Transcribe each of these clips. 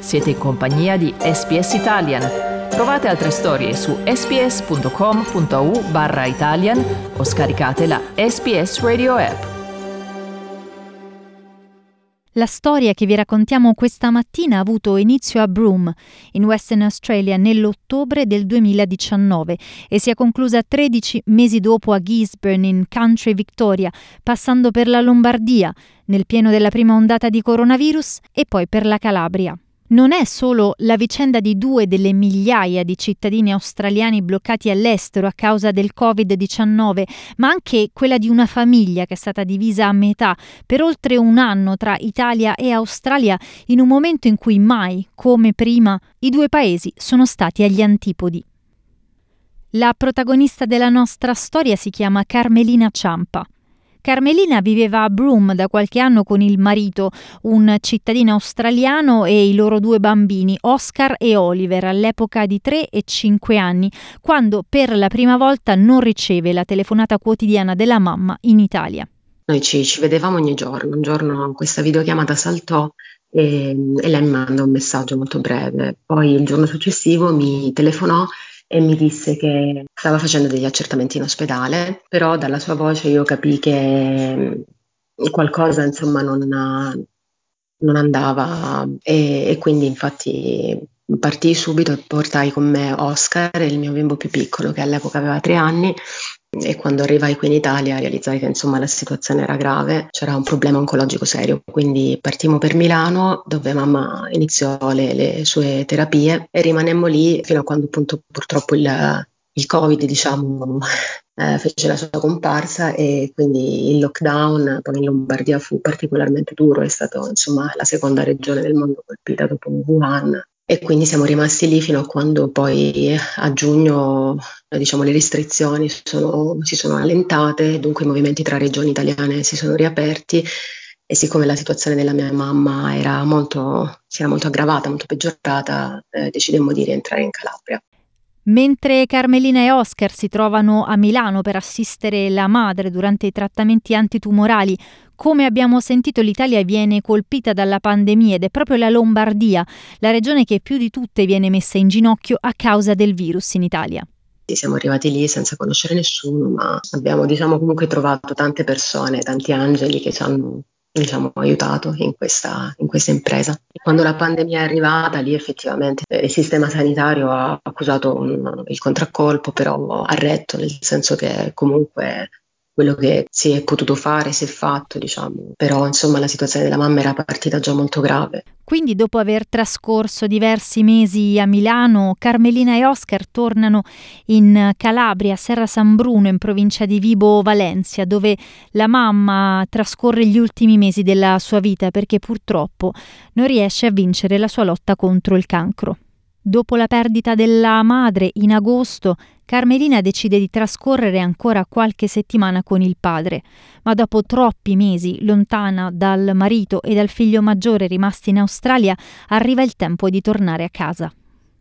Siete in compagnia di SBS Italian. Trovate altre storie su sbs.com.au/Italian o scaricate la SBS Radio app. La storia che vi raccontiamo questa mattina ha avuto inizio a Broome, in Western Australia, nell'ottobre del 2019 e si è conclusa 13 mesi dopo a Gisborne, in Country Victoria, passando per la Lombardia, nel pieno della prima ondata di coronavirus, e poi per la Calabria. Non è solo la vicenda di 2 delle migliaia di cittadini australiani bloccati all'estero a causa del Covid-19, ma anche quella di una famiglia che è stata divisa a metà per oltre un anno tra Italia e Australia, in un momento in cui mai, come prima, i 2 paesi sono stati agli antipodi. La protagonista della nostra storia si chiama Carmelina Ciampa. Carmelina viveva a Broome da qualche anno con il marito, un cittadino australiano, e i loro 2 bambini, Oscar e Oliver, all'epoca di 3 e 5 anni, quando per la prima volta non riceve la telefonata quotidiana della mamma in Italia. Noi ci vedevamo ogni giorno. Un giorno questa videochiamata saltò e lei mi manda un messaggio molto breve. Poi il giorno successivo mi telefonò e mi disse che stava facendo degli accertamenti in ospedale, però dalla sua voce io capii che qualcosa insomma non andava e quindi infatti partii subito e portai con me Oscar, il mio bimbo più piccolo, che all'epoca aveva 3 anni, e quando arrivai qui in Italia realizzai che insomma la situazione era grave, c'era un problema oncologico serio, quindi partimmo per Milano, dove mamma iniziò le sue terapie, e rimanemmo lì fino a quando appunto purtroppo il Covid, diciamo, fece la sua comparsa, e quindi il lockdown poi in Lombardia fu particolarmente duro, è stato insomma la seconda regione del mondo colpita dopo Wuhan. E quindi siamo rimasti lì fino a quando poi a giugno, diciamo, le restrizioni si sono allentate, dunque i movimenti tra regioni italiane si sono riaperti, e siccome la situazione della mia mamma si era molto aggravata, molto peggiorata, decidemmo di rientrare in Calabria. Mentre Carmelina e Oscar si trovano a Milano per assistere la madre durante i trattamenti antitumorali, come abbiamo sentito, l'Italia viene colpita dalla pandemia ed è proprio la Lombardia, la regione che più di tutte viene messa in ginocchio a causa del virus in Italia. Siamo arrivati lì senza conoscere nessuno, ma abbiamo comunque trovato tante persone, tanti angeli che ci hanno aiutato in questa impresa. Quando la pandemia è arrivata, lì effettivamente il sistema sanitario ha accusato il contraccolpo, però ha retto, nel senso che comunque quello che si è potuto fare si è fatto, diciamo. Però insomma la situazione della mamma era partita già molto grave. Quindi dopo aver trascorso diversi mesi a Milano, Carmelina e Oscar tornano in Calabria, a Serra San Bruno, in provincia di Vibo Valentia, dove la mamma trascorre gli ultimi mesi della sua vita perché purtroppo non riesce a vincere la sua lotta contro il cancro. Dopo la perdita della madre in agosto, Carmelina decide di trascorrere ancora qualche settimana con il padre, ma dopo troppi mesi lontana dal marito e dal figlio maggiore rimasti in Australia, arriva il tempo di tornare a casa.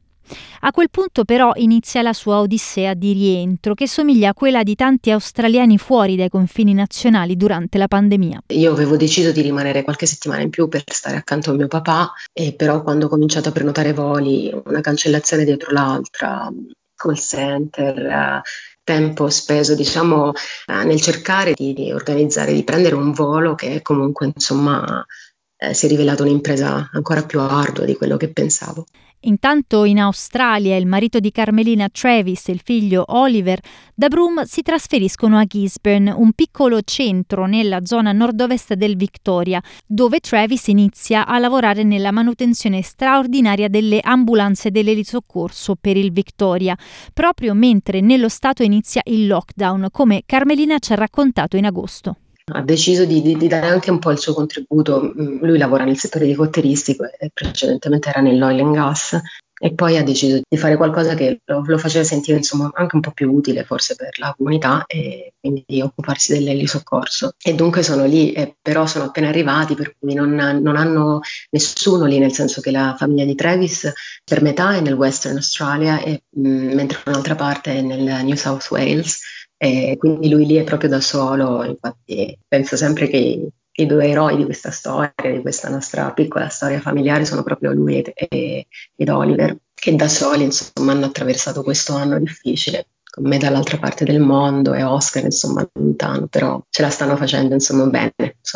A quel punto però inizia la sua odissea di rientro, che somiglia a quella di tanti australiani fuori dai confini nazionali durante la pandemia. Io avevo deciso di rimanere qualche settimana in più per stare accanto a mio papà, e però quando ho cominciato a prenotare voli, una cancellazione dietro l'altra, call center, tempo speso diciamo nel cercare di organizzare, di prendere un volo che comunque insomma si è rivelato un'impresa ancora più ardua di quello che pensavo. Intanto in Australia il marito di Carmelina, Travis, e il figlio Oliver da Broome si trasferiscono a Gisborne, un piccolo centro nella zona nord-ovest del Victoria, dove Travis inizia a lavorare nella manutenzione straordinaria delle ambulanze dell'elisoccorso per il Victoria, proprio mentre nello stato inizia il lockdown, come Carmelina ci ha raccontato in agosto. Ha deciso di dare anche un po' il suo contributo. Lui lavora nel settore di cotteristico e precedentemente era nell'oil and gas, e poi ha deciso di fare qualcosa che lo faceva sentire insomma anche un po' più utile forse per la comunità, e quindi di occuparsi dell'elisoccorso. E dunque sono lì, però sono appena arrivati, per cui non hanno nessuno lì, nel senso che la famiglia di Travis per metà è nel Western Australia, mentre un'altra parte è nel New South Wales. E quindi lui lì è proprio da solo, infatti penso sempre che i due eroi di questa storia, di questa nostra piccola storia familiare, sono proprio lui ed Oliver, che da soli insomma hanno attraversato questo anno difficile, con me dall'altra parte del mondo e Oscar insomma lontano, però ce la stanno facendo insomma bene,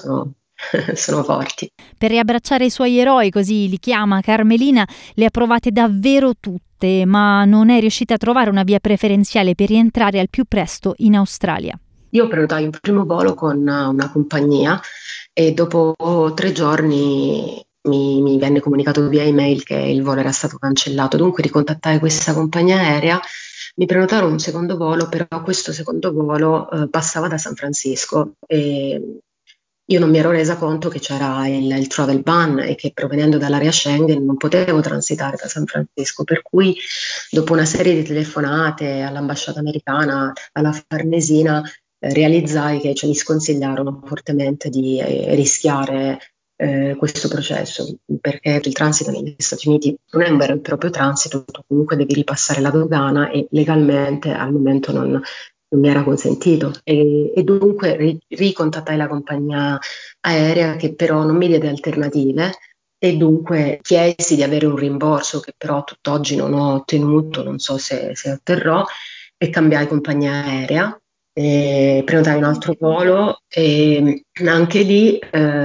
sono forti. Per riabbracciare i suoi eroi, così li chiama Carmelina, le ha provate davvero tutte, ma non è riuscita a trovare una via preferenziale per rientrare al più presto in Australia. Io prenotai un primo volo con una compagnia e dopo 3 giorni mi venne comunicato via email che il volo era stato cancellato, dunque ricontattai questa compagnia aerea, mi prenotarono un secondo volo, però questo secondo volo passava da San Francisco e io non mi ero resa conto che c'era il travel ban e che provenendo dall'area Schengen non potevo transitare da San Francisco, per cui dopo una serie di telefonate all'ambasciata americana, alla Farnesina, realizzai che mi sconsigliarono fortemente di rischiare questo processo, perché il transito negli Stati Uniti non è un vero e proprio transito, tu comunque devi ripassare la dogana e legalmente al momento non mi era consentito e dunque ricontattai la compagnia aerea che però non mi diede alternative e dunque chiesi di avere un rimborso che però a tutt'oggi non ho ottenuto, non so se otterrò, e cambiai compagnia aerea. Prenotai un altro volo e anche lì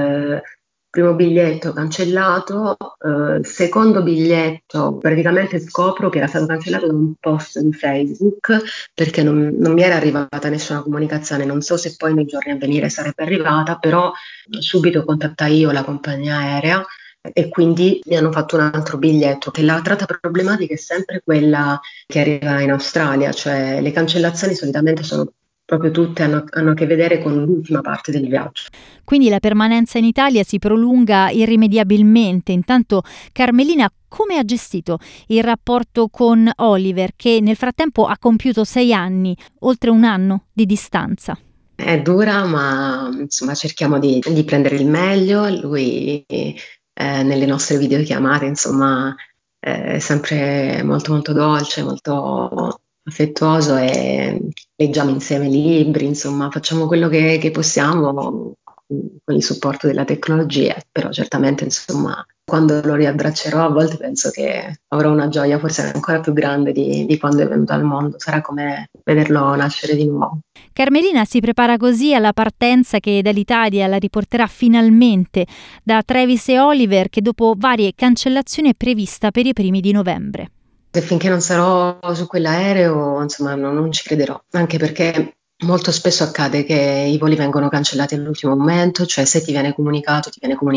primo biglietto cancellato, secondo biglietto praticamente scopro che era stato cancellato da un post di Facebook perché non mi era arrivata nessuna comunicazione, non so se poi nei giorni a venire sarebbe arrivata, però subito contattai io la compagnia aerea e quindi mi hanno fatto un altro biglietto. La tratta problematica è sempre quella che arriva in Australia, cioè le cancellazioni solitamente sono proprio tutte hanno a che vedere con l'ultima parte del viaggio. Quindi la permanenza in Italia si prolunga irrimediabilmente. Intanto Carmelina come ha gestito il rapporto con Oliver, che nel frattempo ha compiuto 6 anni, oltre un anno di distanza? È dura, ma insomma cerchiamo di prendere il meglio. Lui nelle nostre videochiamate insomma è sempre molto molto dolce, molto affettuoso e leggiamo insieme libri, insomma facciamo quello che possiamo con il supporto della tecnologia, però certamente insomma quando lo riabbraccerò a volte penso che avrò una gioia forse ancora più grande di quando è venuto al mondo, sarà come vederlo nascere di nuovo. Carmelina si prepara così alla partenza che dall'Italia la riporterà finalmente da Travis e Oliver, che dopo varie cancellazioni è prevista per i primi di novembre. E finché non sarò su quell'aereo, insomma, non ci crederò, anche perché molto spesso accade che i voli vengono cancellati all'ultimo momento, cioè se ti viene comunicato,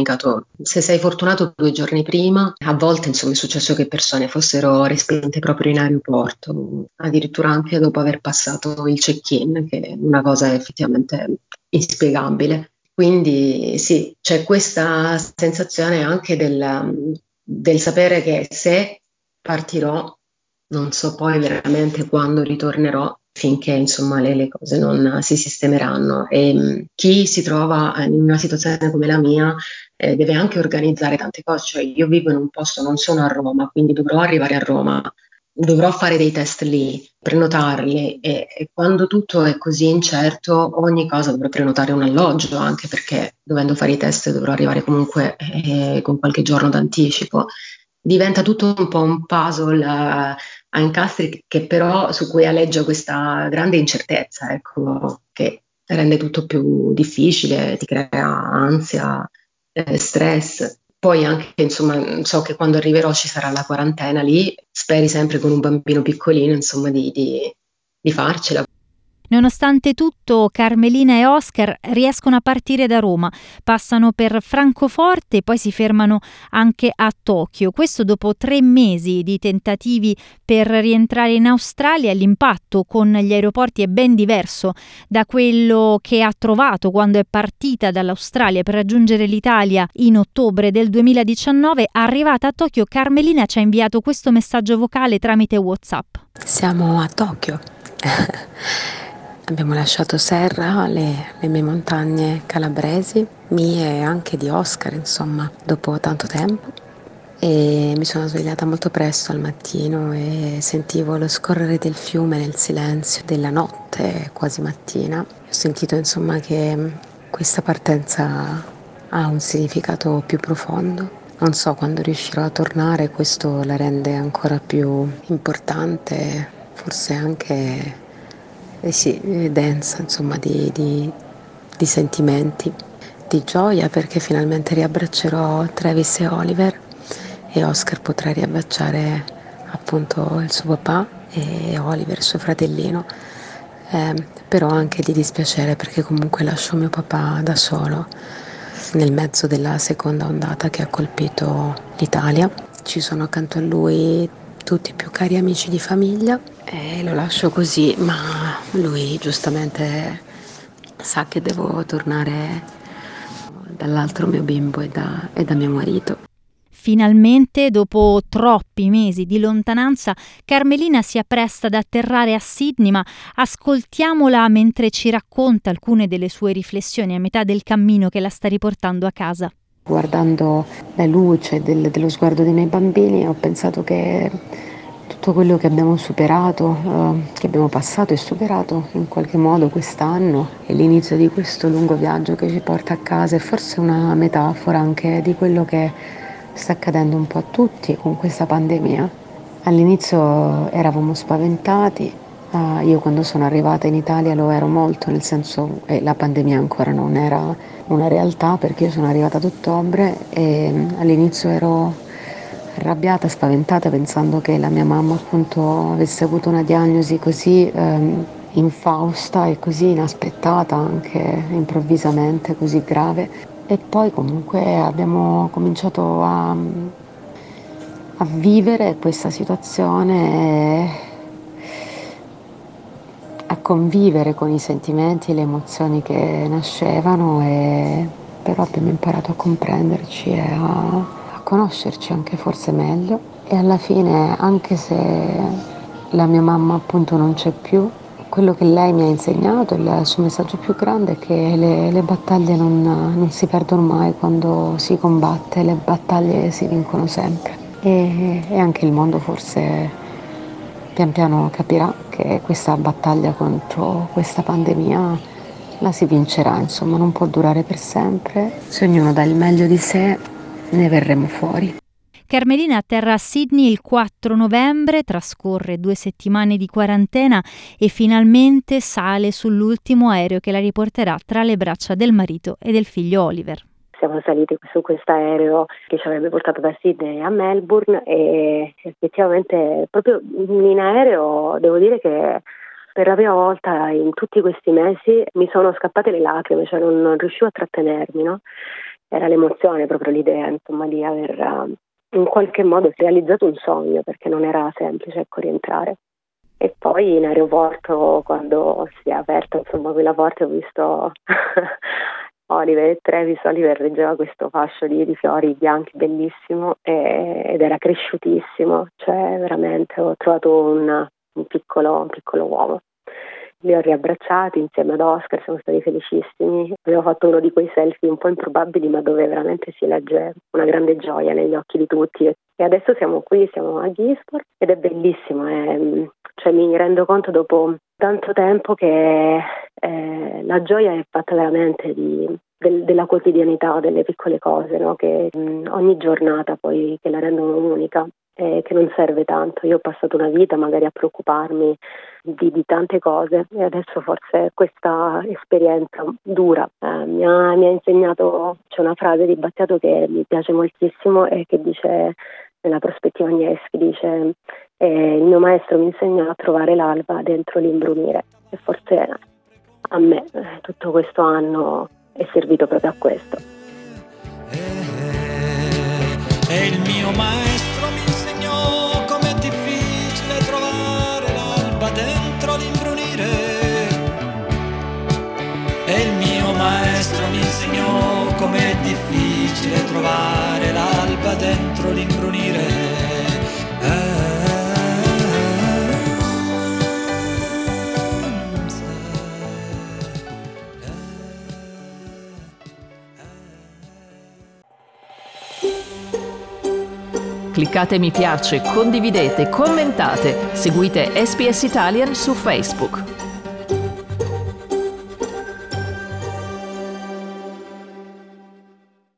se sei fortunato 2 giorni prima. A volte, insomma, è successo che persone fossero respinte proprio in aeroporto, addirittura anche dopo aver passato il check-in, che è una cosa effettivamente inspiegabile. Quindi sì, c'è questa sensazione anche del sapere che se partirò, non so poi veramente quando ritornerò, finché insomma le cose non si sistemeranno e chi si trova in una situazione come la mia deve anche organizzare tante cose, cioè io vivo in un posto, non sono a Roma, quindi dovrò arrivare a Roma, dovrò fare dei test lì, prenotarli e quando tutto è così incerto ogni cosa dovrò prenotare un alloggio, anche perché dovendo fare i test dovrò arrivare comunque con qualche giorno d'anticipo. Diventa tutto un po' un puzzle a incastri che però su cui aleggia questa grande incertezza, ecco, che rende tutto più difficile, ti crea ansia, stress. Poi anche, insomma, so che quando arriverò ci sarà la quarantena lì, speri sempre con un bambino piccolino, insomma, di farcela. Nonostante tutto, Carmelina e Oscar riescono a partire da Roma, passano per Francoforte e poi si fermano anche a Tokyo. Questo dopo 3 mesi di tentativi per rientrare in Australia. L'impatto con gli aeroporti è ben diverso da quello che ha trovato quando è partita dall'Australia per raggiungere l'Italia in ottobre del 2019. Arrivata a Tokyo, Carmelina ci ha inviato questo messaggio vocale tramite WhatsApp. Siamo a Tokyo. Abbiamo lasciato Serra, le mie montagne calabresi, mie e anche di Oscar, insomma, dopo tanto tempo. E mi sono svegliata molto presto al mattino e sentivo lo scorrere del fiume nel silenzio della notte, quasi mattina. Ho sentito, insomma, che questa partenza ha un significato più profondo. Non so quando riuscirò a tornare, questo la rende ancora più importante, forse anche densa, insomma, di sentimenti, di gioia, perché finalmente riabbraccerò Travis e Oliver e Oscar potrà riabbracciare appunto il suo papà e Oliver, il suo fratellino. Però anche di dispiacere, perché comunque lascio mio papà da solo nel mezzo della seconda ondata che ha colpito l'Italia. Ci sono accanto a lui tutti i più cari amici di famiglia e lo lascio così, ma lui giustamente sa che devo tornare dall'altro mio bimbo e da mio marito. Finalmente, dopo troppi mesi di lontananza, Carmelina si appresta ad atterrare a Sydney, ma ascoltiamola mentre ci racconta alcune delle sue riflessioni a metà del cammino che la sta riportando a casa. Guardando la luce dello sguardo dei miei bambini, ho pensato che tutto quello che abbiamo superato, che abbiamo passato e superato in qualche modo quest'anno, è l'inizio di questo lungo viaggio che ci porta a casa, e forse una metafora anche di quello che sta accadendo un po' a tutti con questa pandemia. All'inizio eravamo spaventati, io quando sono arrivata in Italia lo ero molto, nel senso che la pandemia ancora non era una realtà, perché io sono arrivata ad ottobre e all'inizio ero arrabbiata, spaventata, pensando che la mia mamma appunto avesse avuto una diagnosi così infausta e così inaspettata, anche improvvisamente così grave. E poi comunque abbiamo cominciato a vivere questa situazione, a convivere con i sentimenti e le emozioni che nascevano, e però abbiamo imparato a comprenderci e a conoscerci anche forse meglio. E alla fine, anche se la mia mamma appunto non c'è più, quello che lei mi ha insegnato, il suo messaggio più grande, è che le battaglie non si perdono mai, quando si combatte le battaglie si vincono sempre. E anche il mondo forse pian piano capirà che questa battaglia contro questa pandemia la si vincerà, insomma, non può durare per sempre. Se ognuno dà il meglio di sé, ne verremo fuori. Carmelina atterra a Sydney il 4 novembre, trascorre 2 settimane di quarantena e finalmente sale sull'ultimo aereo che la riporterà tra le braccia del marito e del figlio Oliver. Siamo saliti su questo aereo che ci avrebbe portato da Sydney a Melbourne, e effettivamente proprio in aereo devo dire che per la prima volta in tutti questi mesi mi sono scappate le lacrime, cioè non riuscivo a trattenermi, no? Era l'emozione, proprio l'idea, insomma, di aver in qualche modo realizzato un sogno, perché non era semplice, ecco, rientrare. E poi in aeroporto, quando si è aperta, insomma, quella porta, ho visto Oliver e Travis. Oliver reggeva questo fascio di fiori bianchi bellissimo ed era cresciutissimo, cioè veramente ho trovato un piccolo uomo. Li ho riabbracciati insieme ad Oscar, siamo stati felicissimi. Abbiamo fatto uno di quei selfie un po' improbabili, ma dove veramente si legge una grande gioia negli occhi di tutti. E adesso siamo qui, siamo a Gisport ed è bellissimo. Cioè, mi rendo conto dopo tanto tempo che la gioia è fatta veramente della quotidianità, delle piccole cose, no? Che ogni giornata poi che la rendono unica. Che non serve tanto. Io ho passato una vita magari a preoccuparmi di tante cose, e adesso forse questa esperienza dura mi ha insegnato. C'è una frase di Battiato che mi piace moltissimo e che dice, nella prospettiva Agneschi, dice il mio maestro mi insegnò a trovare l'alba dentro l'imbrunire, e forse a me tutto questo anno è servito proprio a questo. E il mio maestro mi insegnò com'è difficile trovare l'alba dentro l'imbrunire. E il mio maestro mi insegnò com'è difficile trovare l'alba dentro l'imbrunire. Cliccate mi piace, condividete, commentate, seguite SBS Italian su Facebook.